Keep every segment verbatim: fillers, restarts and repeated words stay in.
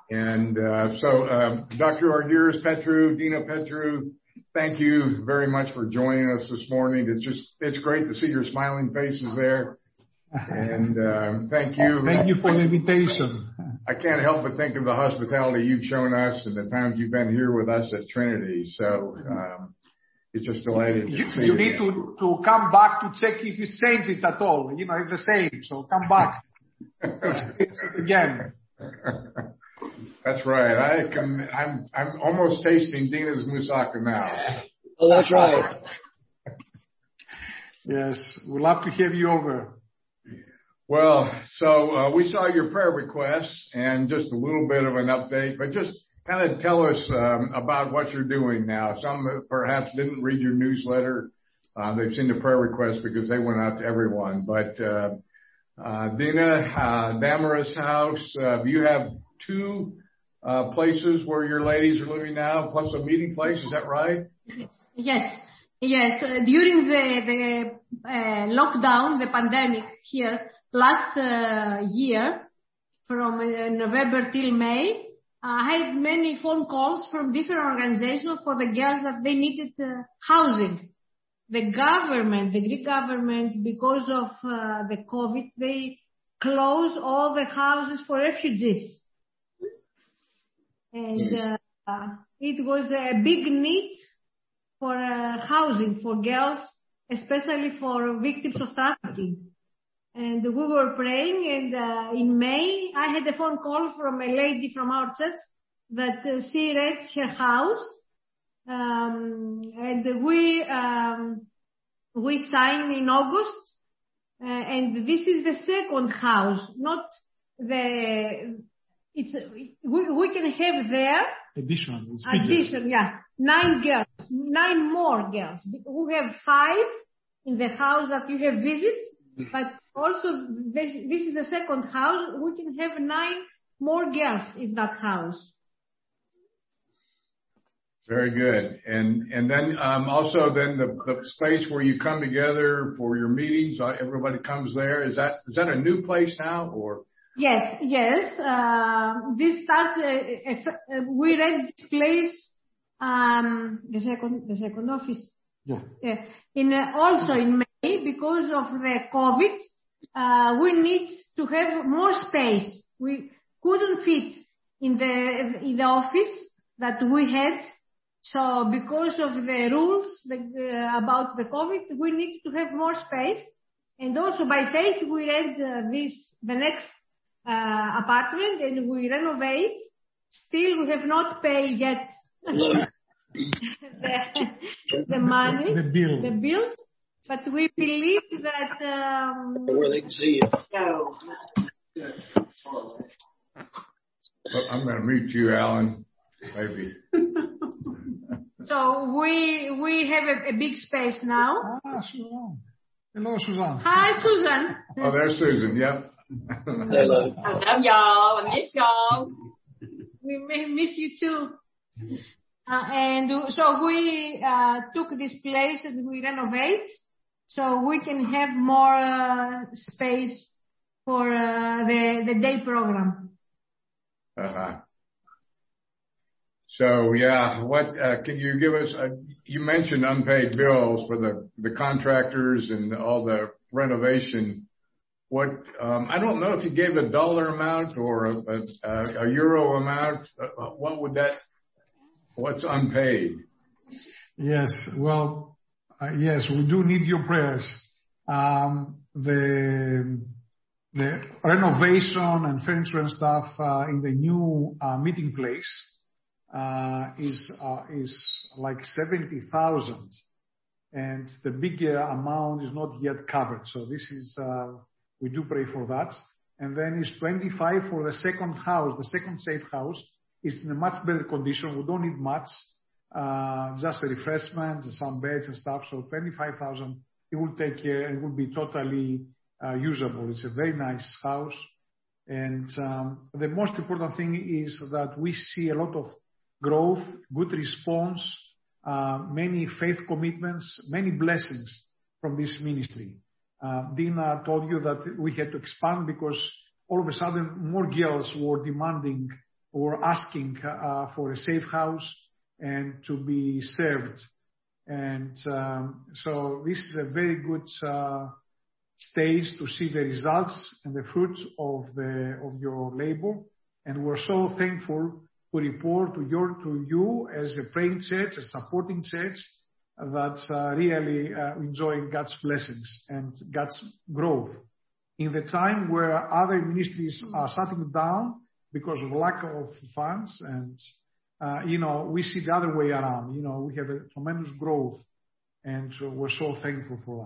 And uh, so, um, Doctor Argyris Petrou, Dina Petrou, thank you very much for joining us this morning. It's just, it's great to see your smiling faces there. And um, thank you. Thank you for the invitation. I can't help but think of the hospitality you've shown us and the times you've been here with us at Trinity. So um, it's just delighted to you, see you. You need to, to come back to check if you change it at all. You know, it's the same. So come back to experience it again. That's right. I can, I'm I'm almost tasting Dina's moussaka now. Oh, that's right. Yes, we'd love to have you over. Well, so uh, we saw your prayer requests and just a little bit of an update, but just kind of tell us um, about what you're doing now. Some perhaps didn't read your newsletter. Uh, they've seen the prayer requests because they went out to everyone. But uh, uh, Dina, uh, Damaris House, uh, you have two uh, places where your ladies are living now, plus a meeting place. Is that right? Yes. Yes. Uh, during the, the uh, lockdown, the pandemic here, last uh, year, from uh, November till May, I had many phone calls from different organizations for the girls that they needed uh, housing. The government, the Greek government, because of uh, the COVID, they closed all the houses for refugees. And uh, it was a big need for uh, housing for girls, especially for victims of trafficking. And we were praying, and uh, in May, I had a phone call from a lady from our church that uh, she rents her house, um, and we um, we signed in August, uh, and this is the second house, not the. It's we, we can have there addition, addition, yeah, nine girls, nine more girls. We have five in the house that you have visited, but also this, this is the second house. We can have nine more girls in that house. Very good. And and then um, also then the, the space where you come together for your meetings, uh, everybody comes there. Is that is that a new place now or? Yes, yes. Uh, this start. Uh, uh, we rent this place. Um, the second, the second office. Yeah. Uh, in uh, also in May because of the COVID, uh, we need to have more space. We couldn't fit in the in the office that we had. So because of the rules the, uh, about the COVID, we need to have more space. And also by faith, we rent uh, this the next. Uh, apartment and we renovate. Still, we have not paid yet the, the money, the, bill. the bills, but we believe that. Um, Where they can see you. No. Well, I'm going to mute you, Alan. Maybe. So we we have a, a big space now. Ah, Susan. Hello, Susan. Hi, Susan. Oh, there's Susan. Yep. Hello. I love y'all. I miss y'all. We may miss you too. Uh, and so we uh, took this place and we renovate so we can have more uh, space for uh, the the day program. Uh-huh. So yeah, what uh, can you give us? Uh, you mentioned unpaid bills for the the contractors and all the renovation. What, um, I don't know if you gave a dollar amount or a, a, a euro amount. Uh, what would that, what's unpaid? Yes, well, uh, yes, we do need your prayers. Um, the, the renovation and furniture and stuff, uh, in the new, uh, meeting place, uh, is, uh, is like seventy thousand. And the bigger amount is not yet covered. So this is, uh, we do pray for that. And then it's twenty-five for the second house. The second safe house is in a much better condition. We don't need much, uh, just a refreshment, some beds and stuff. So twenty-five thousand, it will take care. It will be totally uh, usable. It's a very nice house. And um, the most important thing is that we see a lot of growth, good response, uh, many faith commitments, many blessings from this ministry. Uh, Dina told you that we had to expand because all of a sudden more girls were demanding or asking uh, for a safe house and to be served. And um, so this is a very good uh, stage to see the results and the fruit of the of your labor. And we're so thankful to report to your to you as a praying church, a supporting church, that uh, really uh, enjoying God's blessings and God's growth in the time where other ministries are shutting down because of lack of funds. And uh, you know, we see the other way around. You know, we have a tremendous growth, and so we're so thankful for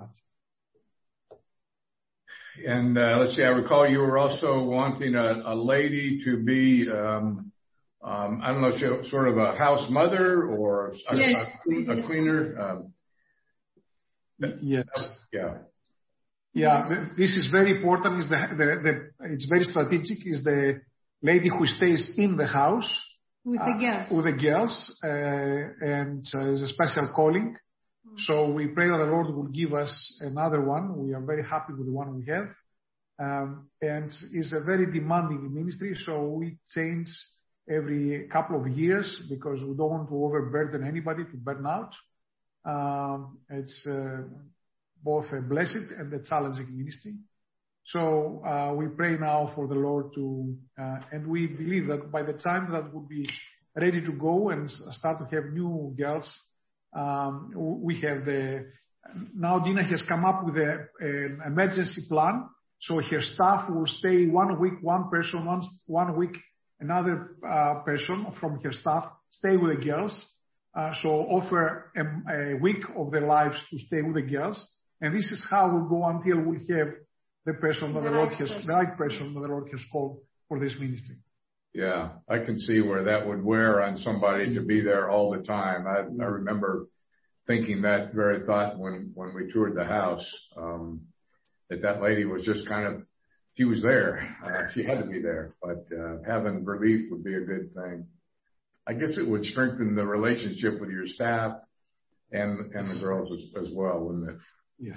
that. And uh, let's see, I recall you were also wanting a, a lady to be, um, um, I don't know, she, sort of a house mother or a, yes. a, a cleaner. Um, yes. Yeah. Yeah. The, this is very important. Is the, the the it's very strategic. Is the lady who stays in the house with the girls. Uh, with the girls, uh, and uh, is a special calling. So we pray that the Lord will give us another one. We are very happy with the one we have. Um, and it's a very demanding ministry, so we change every couple of years because we don't want to overburden anybody to burn out. Um, it's uh, both a blessed and a challenging ministry. So uh, we pray now for the Lord to, uh, and we believe that by the time that we'll be ready to go and start to have new girls, Um, we have the, now Dina has come up with a, an emergency plan. So her staff will stay one week, one person, one, one week, another uh, person from her staff stay with the girls. Uh, so offer a, a week of their lives to stay with the girls. And this is how we'll go until we have the person that the, the Lord has, the right person that the Lord has called for this ministry. Yeah, I can see where that would wear on somebody to be there all the time. I, I remember thinking that very thought when, when we toured the house, um, that that lady was just kind of, she was there. Uh, she had to be there, but, uh, having relief would be a good thing. I guess it would strengthen the relationship with your staff and, and the girls as, as well, wouldn't it? Yes.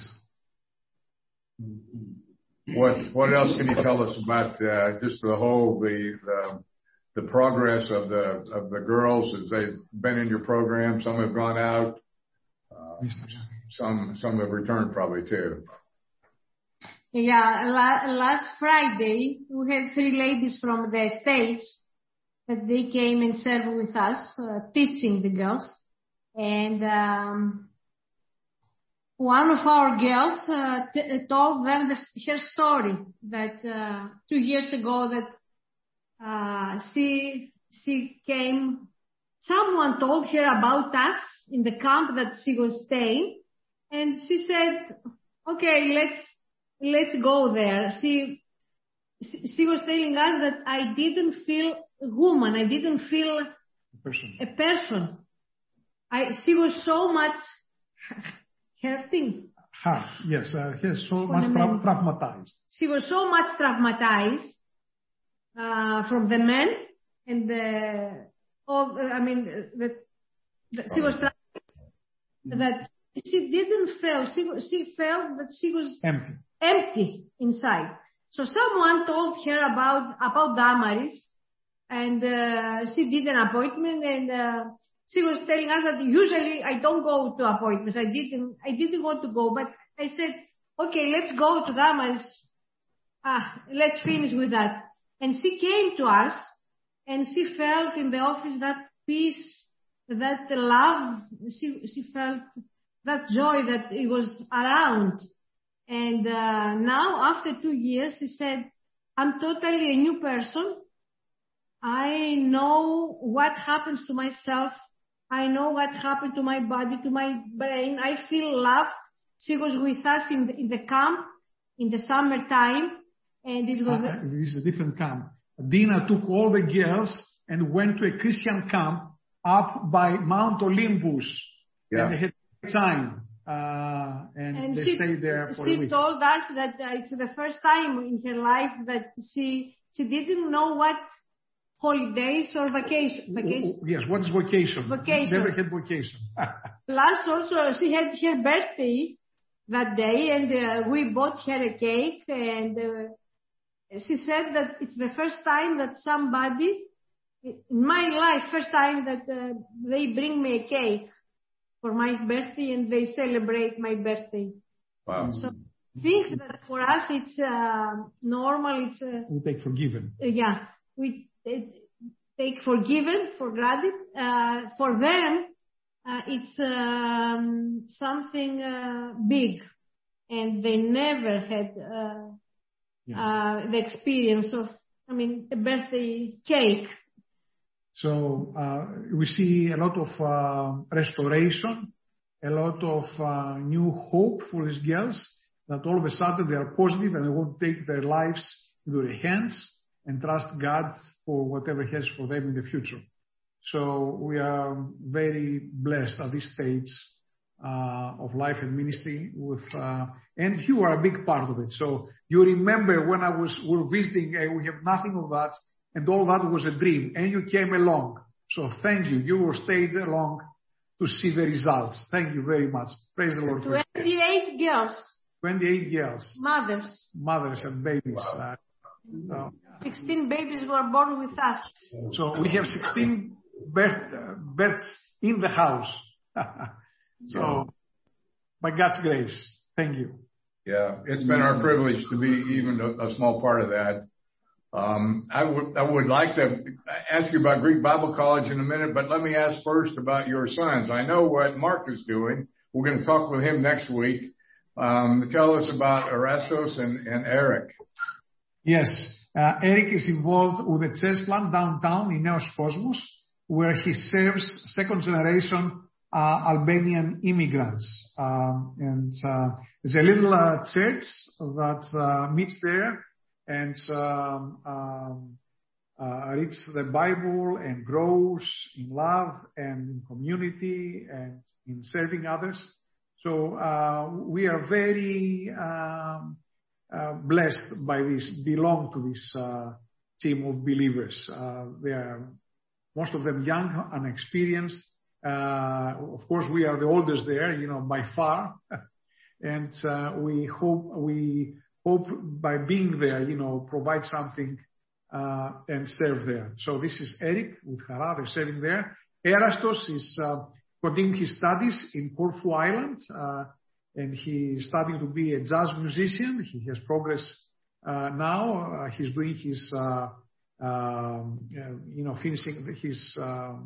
What what else can you tell us about uh, just the whole the, the the progress of the of the girls as they've been in your program? Some have gone out, uh, some some have returned probably too. Yeah, la- last Friday we had three ladies from the States that they came and served with us, uh, teaching the girls, and. Um, One of our girls uh, t- told them the, her story that uh, two years ago that uh, she she came. Someone told her about us in the camp that she was staying, and she said, "Okay, let's let's go there." She she, she was telling us that I didn't feel woman. I didn't feel a person. A person. I she was so much. Hurting. Hurt, yes, uh, he is so much tra- traumatized. She was so much traumatized uh, from the men and the, all, I mean, the, the, she was traumatized that she didn't feel, she, she felt that she was empty, empty inside. So someone told her about, about Damaris, and uh, she did an appointment, and uh, she was telling us that usually I don't go to appointments. I didn't, I didn't want to go, but I said, okay, let's go to Damaris. Ah, let's finish with that. And she came to us and she felt in the office that peace, that love. She, she felt that joy that it was around. And, uh, now after two years, she said, I'm totally a new person. I know what happens to myself. I know what happened to my body, to my brain. I feel loved. She was with us in the, in the camp in the summertime, and it was. Uh, this is a different camp. Dina took all the girls and went to a Christian camp up by Mount Olympus. Yeah. And they had time, uh, and, and they she, stayed there for she a week. told us that uh, it's the first time in her life that she she didn't know what. Holidays or vacation? Vacation. Yes, what is vacation? Vacation. Never had vacation. Plus, also, she had her birthday that day, and uh, we bought her a cake, and uh, she said that it's the first time that somebody in my life, first time that uh, they bring me a cake for my birthday and they celebrate my birthday. Wow. So things that for us it's uh, normal. It's uh, we take for given. Uh, yeah, we it, take for given, for granted. Uh, for them, uh, it's um, something uh, big, and they never had uh, yeah. uh, the experience of, I mean, a birthday cake. So uh, we see a lot of uh, restoration, a lot of uh, new hope for these girls, that all of a sudden they are positive and they want to take their lives into their hands and trust God for whatever He has for them in the future. So we are very blessed at this stage uh, of life and ministry with, uh, and you are a big part of it. So you remember when I was, we were visiting, uh, we have nothing of that, and all that was a dream, and you came along. So thank you. You were stayed along to see the results. Thank you very much. Praise the Lord. twenty-eight girls. twenty-eight girls. Mothers. Mothers and babies. Wow. Uh, uh, sixteen babies were born with us. So we have sixteen birth, uh, births in the house. So, by God's grace, thank you. Yeah, it's been our privilege to be even a, a small part of that. Um, I would, I would like to ask you about Greek Bible College in a minute, but let me ask first about your sons. I know what Mark is doing. We're going to talk with him next week. Um, tell us about Erastos and, and Eric. Yes, uh, Eric is involved with a church plant downtown in Neos Cosmos, where he serves second generation uh, Albanian immigrants. Um, and uh, it's a little uh, church that uh, meets there and um, um, uh, reads the Bible and grows in love and in community and in serving others. So uh, we are very um, uh, blessed by this, belong to this uh, team of believers. Uh, they are most of them young, unexperienced. Uh, of course, we are the oldest there, you know, by far, and uh, we hope we. hope by being there, you know, provide something uh, and serve there. So this is Eric with Hara, they're serving there. Erastos is uh, continuing his studies in Corfu Island, uh, and he's starting to be a jazz musician. He has progress uh, now. Uh, he's doing his, uh, uh, you know, finishing his uh,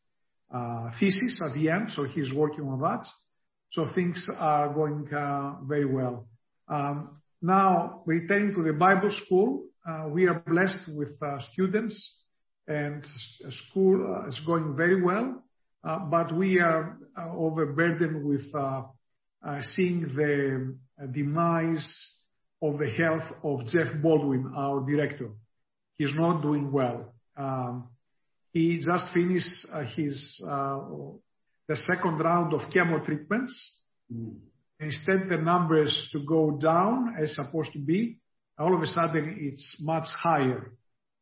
uh, thesis at the end, so he's working on that. So things are going uh, very well. Um, Now, returning to the Bible school, uh, we are blessed with uh, students, and school uh, is going very well, uh, but we are uh, overburdened with uh, uh, seeing the uh, demise of the health of Jeff Baldwin, our director. He's not doing well. Um, he just finished uh, his uh, the second round of chemo treatments. Mm. Instead, the numbers to go down as supposed to be, all of a sudden it's much higher.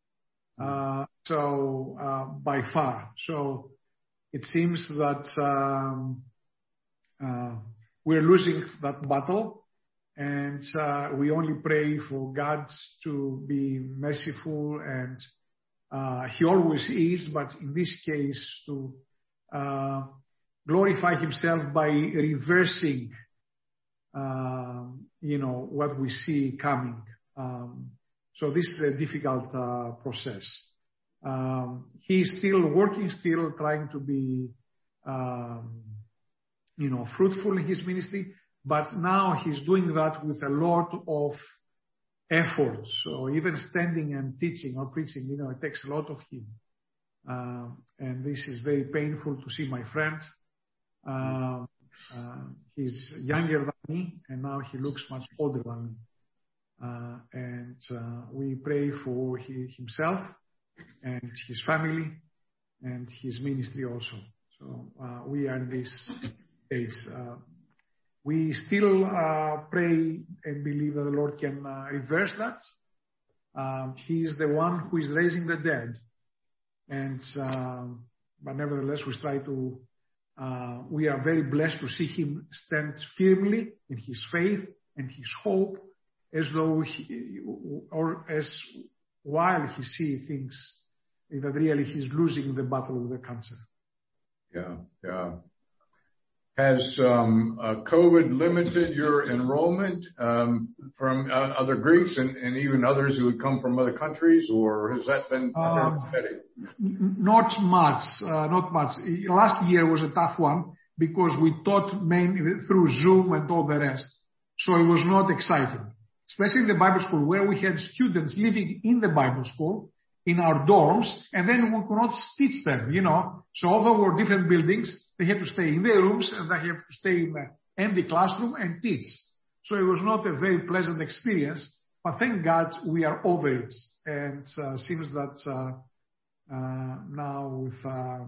Uh, so, uh, by far. So it seems that, um, uh, we're losing that battle, and, uh, we only pray for God to be merciful, and, uh, He always is, but in this case to, uh, glorify Himself by reversing Uh, you know, what we see coming. Um, so this is a difficult uh, process. Um, he's still working, still trying to be, um, you know, fruitful in his ministry, but now he's doing that with a lot of effort. So even standing and teaching or preaching, you know, it takes a lot of him. Uh, and this is very painful to see my friend. Uh, Uh, he's younger than me, and now he looks much older than me. Uh, and uh, we pray for he, himself and his family and his ministry also. So uh, we are in this stage. Uh, we still uh, pray and believe that the Lord can uh, reverse that. Um, he is the one who is raising the dead. And uh, but nevertheless, we try to Uh, we are very blessed to see him stand firmly in his faith and his hope, as though he, or as while he sees things that really he's losing the battle with the cancer. Yeah, yeah. Has um, uh, COVID limited your enrollment um, from uh, other Greeks and, and even others who had come from other countries, or has that been um, steady? Not much, uh, not much. Last year was a tough one because we taught mainly through Zoom and all the rest, so it was not exciting. Especially in the Bible school, where we had students living in the Bible school, in our dorms, and then we could not teach them, you know. So although we were different buildings, they had to stay in their rooms and they have to stay in an empty classroom and teach. So it was not a very pleasant experience, but thank God we are over it. And uh, seems that uh, uh, now with um,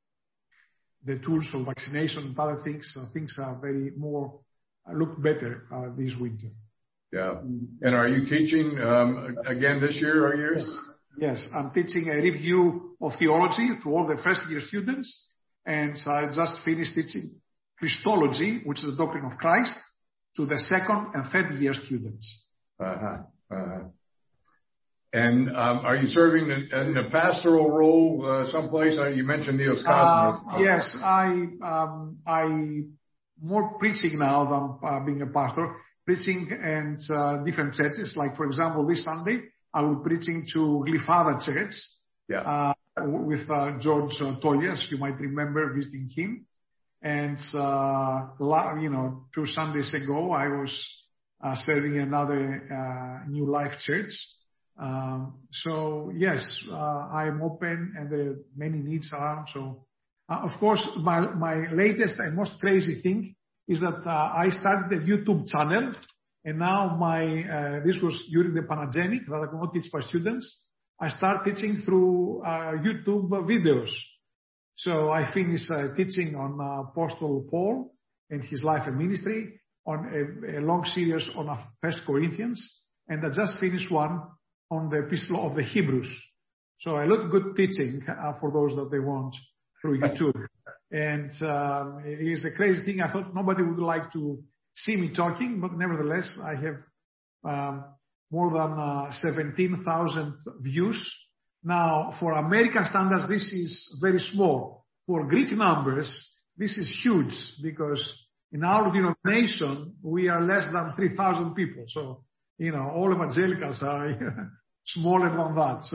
the tools of vaccination and other things, uh, things are very more, uh, look better uh, this winter. Yeah. And are you teaching um, again this year or years? Yes. Yes, I'm teaching a review of theology to all the first year students, and I just finished teaching Christology, which is the doctrine of Christ, to the second and third year students. Uh-huh. Uh-huh. And um, are you serving in, in a pastoral role uh, someplace? Uh, you mentioned Neos Cosmos. Uh, yes, I um, I more preaching now than uh, being a pastor, preaching in uh, different churches. Like for example, this Sunday I will be preaching to Glyphada Church, yeah. uh, with uh, George uh, Toyas. You might remember visiting him. And, uh, la- you know, two Sundays ago, I was uh, serving another uh, New Life Church. Um, so, yes, uh, I am open and there are many needs around. So, uh, of course, my, my latest and most crazy thing is that uh, I started a YouTube channel. And now my, uh, this was during the pandemic that I could not teach my students. I start teaching through, uh, YouTube videos. So I finished uh, teaching on uh, Apostle Paul and his life and ministry, on a, a long series on uh, First Corinthians, and I just finished one on the Epistle of the Hebrews. So a lot of good teaching uh, for those that they want through YouTube. And um, it is a crazy thing. I thought nobody would like to see me talking, but nevertheless, I have um, more than uh, seventeen thousand views. Now, for American standards, this is very small. For Greek numbers, this is huge because in our denomination, we are less than three thousand people. So, you know, all evangelicals are smaller than that. So,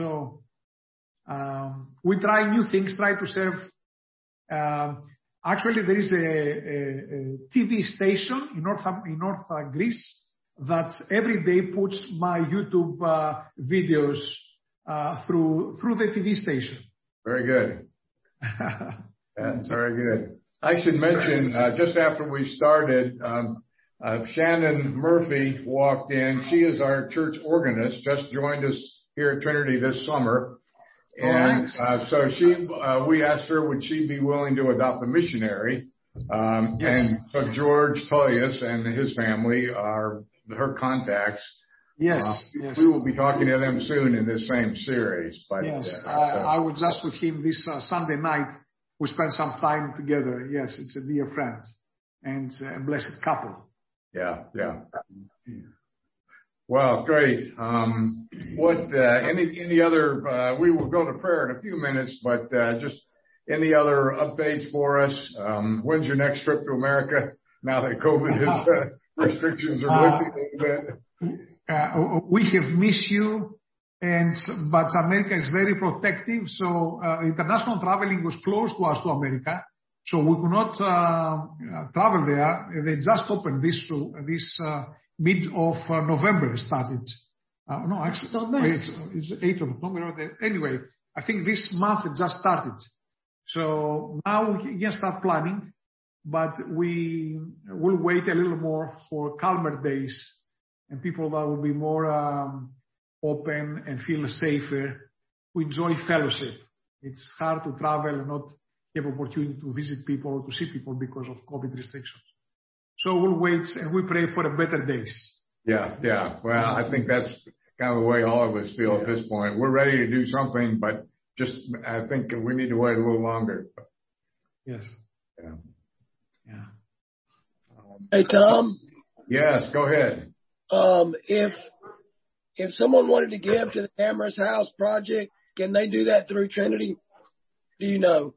um, we try new things, try to serve. Um, Actually, there is a, a, a T V station in North, in North uh, Greece that every day puts my YouTube uh, videos uh, through through the T V station. Very good. That's very good. I should mention, uh, just after we started, um, uh, Shannon Murphy walked in. She is our church organist, just joined us here at Trinity this summer. And uh, so she, uh, we asked her, would she be willing to adopt a missionary? Um, yes. And so George Toyas and his family are her contacts. Yes, uh, yes. We will be talking to them soon in this same series. But, yes, uh, I, so. I was just with him this uh, Sunday night. We spent some time together. Yes, it's a dear friend and a blessed couple. Yeah, yeah. Well, great. Um, what, uh, any, any other, uh, we will go to prayer in a few minutes, but, uh, just any other updates for us? Um, when's your next trip to America now that COVID is, uh, restrictions are lifting a little bit? Uh, we have missed you, and, but America is very protective. So, uh, international traveling was closed to us to America. So we could not, uh, travel there. They just opened this, this, uh, mid of uh, November started. Uh, no, actually, it's, it's eighth of October. Anyway, I think this month it just started. So now we can start planning, but we will wait a little more for calmer days and people that will be more um, open and feel safer to enjoy fellowship. It's hard to travel and not have opportunity to visit people or to see people because of COVID restrictions. So we'll wait and we pray for a better days. Yeah, yeah. Well, I think that's kind of the way all of us feel yeah. at this point. We're ready to do something, but just I think we need to wait a little longer. Yes. Yeah. Yeah. Um, hey, Tom. Yes, go ahead. Um, if if someone wanted to give to the Amherst House Project, can they do that through Trinity? Do you know?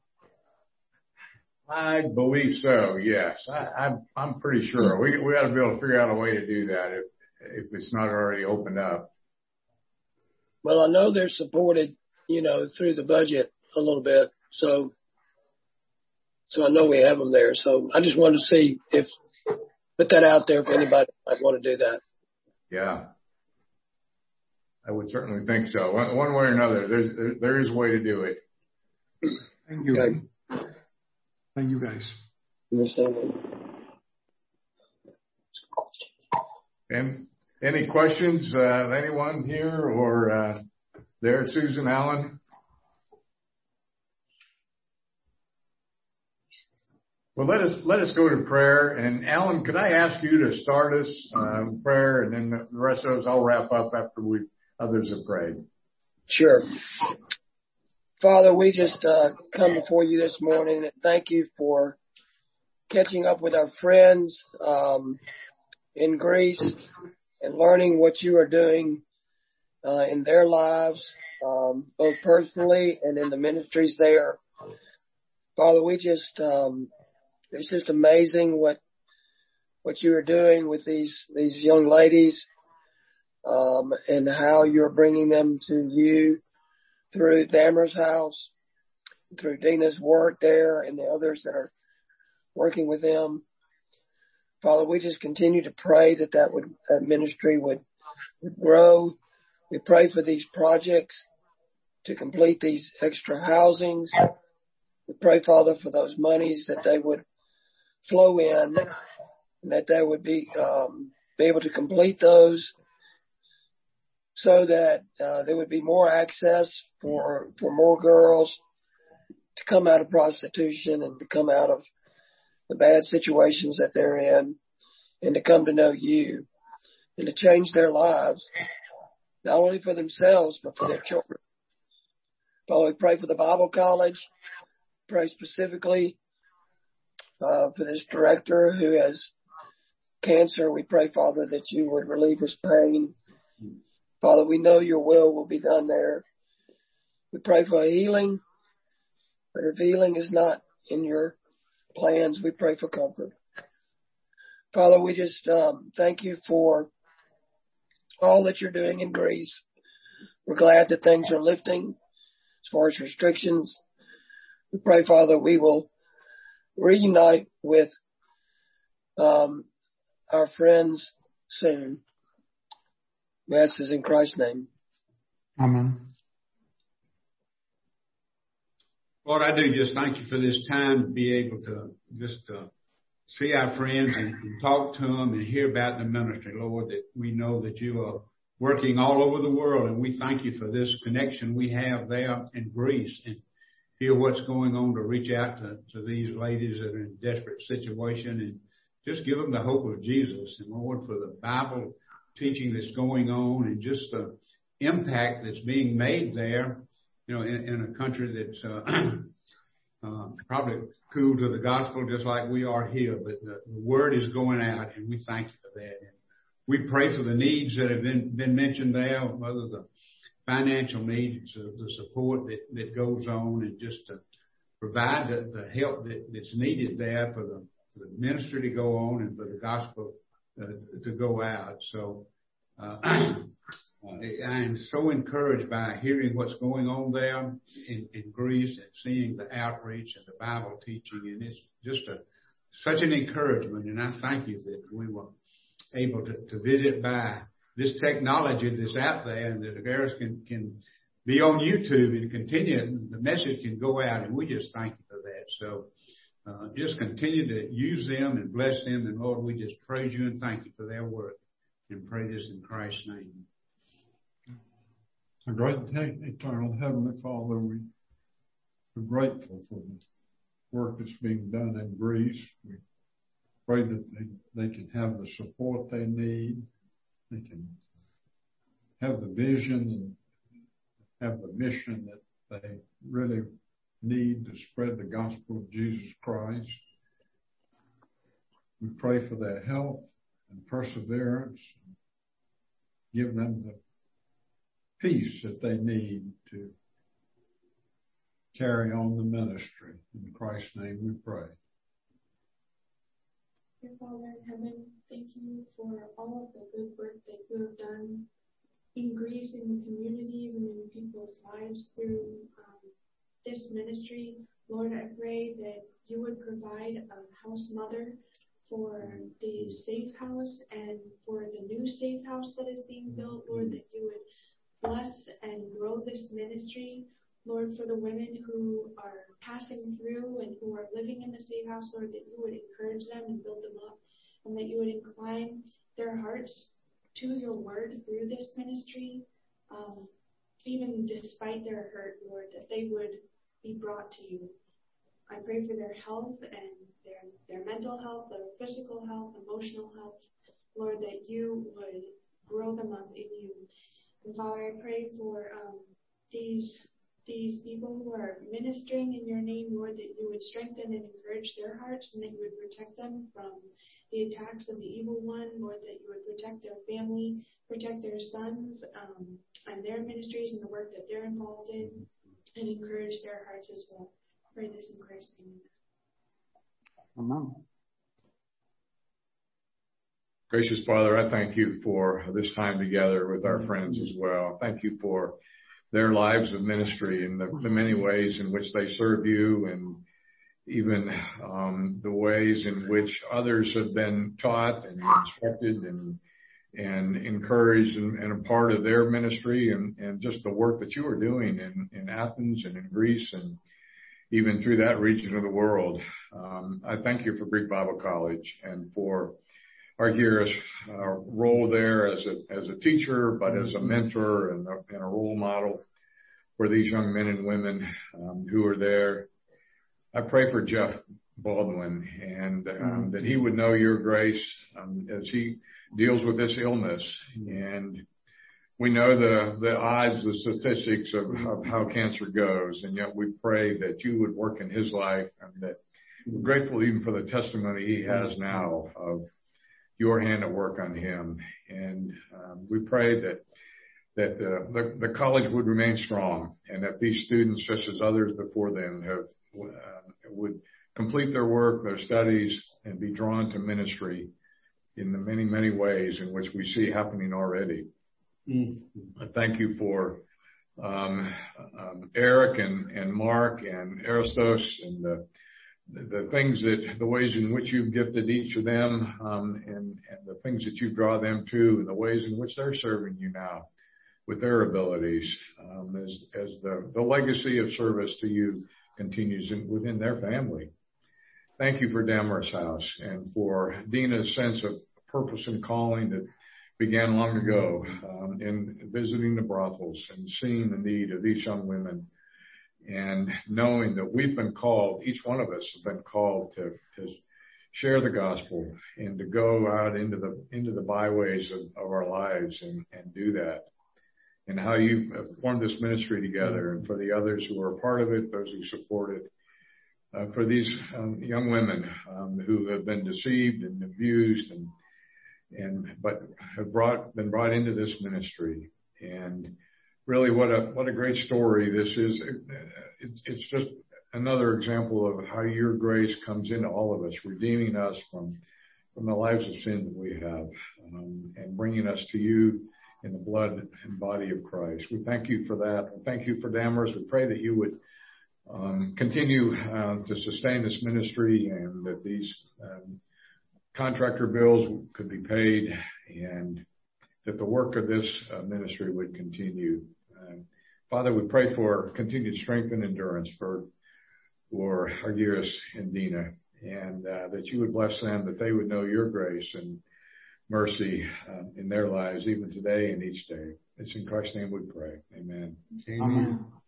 I believe so. Yes, I, I'm. I'm pretty sure. We we got to be able to figure out a way to do that if if it's not already opened up. Well, I know they're supported, you know, through the budget a little bit. So, so I know we have them there. So I just wanted to see if put that out there if anybody might want to do that. Yeah, I would certainly think so. One, one way or another, there's there, there is a way to do it. Thank you. Okay. Thank you, guys. And any questions, uh, anyone here or uh, there, Susan, Allen? Well, let us let us go to prayer. And Alan, could I ask you to start us uh, with prayer, and then the rest of us I'll wrap up after we others have prayed. Sure. Father, we just uh, come before you this morning and thank you for catching up with our friends um, in Greece and learning what you are doing uh, in their lives, um, both personally and in the ministries there. Father, we just um, it's just amazing what what you are doing with these these young ladies um, and how you're bringing them to you through Damer's house, through Dina's work there and the others that are working with them. Father, we just continue to pray that that would, that ministry would, would grow. We pray for these projects to complete these extra housings. We pray, Father, for those monies that they would flow in and that they would be, um, be able to complete those, so that uh, there would be more access for for more girls to come out of prostitution and to come out of the bad situations that they're in and to come to know you and to change their lives, not only for themselves, but for their children. Father, we pray for the Bible College. Pray specifically uh, for this director who has cancer. We pray, Father, that you would relieve his pain. Father, we know your will will be done there. We pray for healing, but if healing is not in your plans, we pray for comfort. Father, we just um, thank you for all that you're doing in Greece. We're glad that things are lifting as far as restrictions. We pray, Father, we will reunite with um, our friends soon. We ask this in Christ's name. Amen. Lord, I do just thank you for this time to be able to just uh, see our friends and, and talk to them and hear about the ministry, Lord, that we know that you are working all over the world, and we thank you for this connection we have there in Greece and hear what's going on to reach out to, to these ladies that are in a desperate situation and just give them the hope of Jesus. And Lord, for the Bible teaching that's going on and just the impact that's being made there, you know, in, in a country that's uh, uh, probably cool to the gospel just like we are here. But the, the word is going out, and we thank you for that. And we pray for the needs that have been, been mentioned there, whether the financial needs, uh, the support that, that goes on, and just to provide the, the help that, that's needed there for the, for the ministry to go on and for the gospel Uh, to go out. So uh, I am so encouraged by hearing what's going on there in, in Greece and seeing the outreach and the Bible teaching, and it's just a such an encouragement. And I thank you that we were able to, to visit by this technology that's out there, and that the girls can can be on YouTube and continue, and the message can go out, and we just thank you for that. So. Uh, just continue to use them and bless them. And Lord, we just praise you and thank you for their work and pray this in Christ's name. Our great eternal Heavenly Father, we are grateful for the work that's being done in Greece. We pray that they, they can have the support they need. They can have the vision and have the mission that they really need to spread the gospel of Jesus Christ. We pray for their health and perseverance. Give them the peace that they need to carry on the ministry. In Christ's name we pray. Dear Father in heaven, thank you for all of the good work that you have done in Greece, in the communities, and in people's lives through um, this ministry. Lord, I pray that you would provide a house mother for the safe house and for the new safe house that is being built. Lord, that you would bless and grow this ministry. Lord, for the women who are passing through and who are living in the safe house, Lord, that you would encourage them and build them up, and that you would incline their hearts to your word through this ministry, um, even despite their hurt, Lord, that they would be brought to you. I pray for their health and their, their mental health, their physical health, emotional health, Lord, that you would grow them up in you. And Father, I pray for um, these these people who are ministering in your name, Lord, that you would strengthen and encourage their hearts, and that you would protect them from the attacks of the evil one, Lord, that you would protect their family, protect their sons um, and their ministries and the work that they're involved in, and encourage their hearts as well. I pray this in Christ's name. Amen. Gracious Father, I thank you for this time together with our friends as well. Thank you for their lives of ministry and the, the many ways in which they serve you, and even um, the ways in which others have been taught and instructed and and encouraged and, and a part of their ministry, and, and just the work that you are doing in, in Athens and in Greece and even through that region of the world. Um, I thank you for Greek Bible College and for Argyris' uh, role there as a as a teacher, but as a mentor and a, and a role model for these young men and women um, who are there. I pray for Jeff Baldwin, and um, that he would know your grace um, as he deals with this illness. And we know the the odds, the statistics of, of how cancer goes, and yet we pray that you would work in his life, and that we're grateful even for the testimony he has now of your hand at work on him. And um, we pray that that the, the, the college would remain strong, and that these students, just as others before them, have uh, would complete their work, their studies, and be drawn to ministry in the many, many ways in which we see happening already. Mm-hmm. I thank you for um, um, Eric and, and Mark and Aristos and the the things that, the ways in which you've gifted each of them, um, and, and the things that you draw them to, and the ways in which they're serving you now with their abilities, um, as, as the, the legacy of service to you continues in, within their family. Thank you for Damaris House and for Dina's sense of purpose and calling that began long ago, um, in visiting the brothels and seeing the need of these young women, and knowing that we've been called, each one of us has been called to, to share the gospel and to go out into the into the byways of, of our lives and, and do that. And how you've formed this ministry together, and for the others who are a part of it, those who support it, uh, for these um, young women um, who have been deceived and abused, and and but have brought been brought into this ministry. And really, what a what a great story this is. It, it's just another example of how your grace comes into all of us, redeeming us from from the lives of sin that we have, um, and bringing us to you in the blood and body of Christ. We thank you for that. We thank you for Damaris. We pray that you would um, continue uh, to sustain this ministry, and that these um, contractor bills could be paid, and that the work of this uh, ministry would continue. Uh, Father, we pray for continued strength and endurance for, for Argyris and Dina, and uh, that you would bless them, that they would know your grace and mercy uh, in their lives, even today and each day. It's in Christ's name we pray. Amen. Amen.